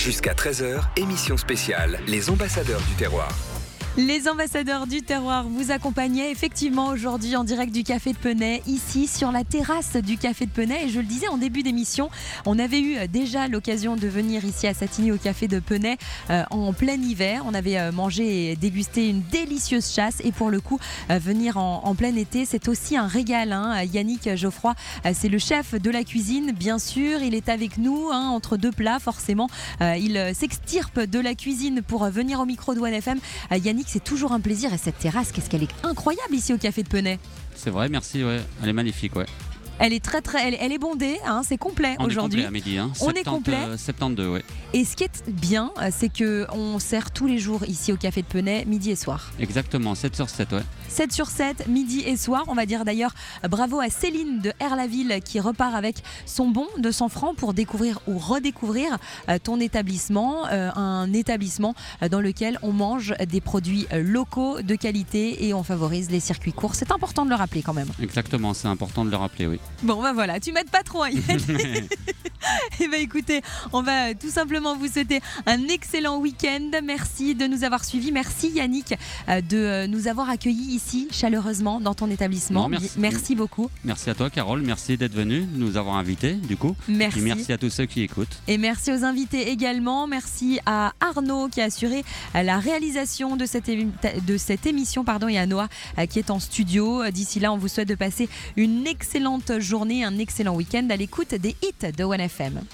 Jusqu'à 13h, émission spéciale, les ambassadeurs du terroir. Les ambassadeurs du terroir vous accompagnaient effectivement aujourd'hui en direct du Café de Penay, ici sur la terrasse du Café de Penay. Et je le disais en début d'émission, on avait eu déjà l'occasion de venir ici à Satigny au Café de Penay en plein hiver. On avait mangé et dégusté une délicieuse chasse et pour le coup, venir en plein été, c'est aussi un régal. Yannick Geoffroy, c'est le chef de la cuisine, bien sûr. Il est avec nous entre deux plats, forcément. Il s'extirpe de la cuisine pour venir au micro de 1FM. Yannick, c'est toujours un plaisir et cette terrasse, qu'est-ce qu'elle est incroyable ici au Café de Penay. C'est vrai, merci, ouais. Elle est magnifique, ouais. Elle est elle est bondée, c'est complet aujourd'hui. On est complet à midi, On est complet. 72, ouais. Et ce qui est bien, c'est qu'on sert tous les jours ici au Café de Penay, midi et soir. Exactement, 7 sur 7, ouais. 7 sur 7, midi et soir. On va dire d'ailleurs bravo à Céline de Erlaville qui repart avec son bon de 100 francs pour découvrir ou redécouvrir ton établissement. Un établissement dans lequel on mange des produits locaux de qualité et on favorise les circuits courts. C'est important de le rappeler quand même. Exactement, c'est important de le rappeler, oui. Bon, ben voilà, tu m'aides pas trop, Yann. Et ben écoutez, on va tout simplement vous souhaiter un excellent week-end. Merci de nous avoir suivis. Merci Yannick de nous avoir accueillis ici chaleureusement dans ton établissement. Non, merci beaucoup. Merci à toi Carole, merci d'être venue, de nous avoir invités du coup. Merci. Et merci à tous ceux qui écoutent. Et merci aux invités également. Merci à Arnaud qui a assuré la réalisation de cette émission et à Noah qui est en studio. D'ici là, on vous souhaite de passer une excellente journée, un excellent week-end à l'écoute des hits de 1FM.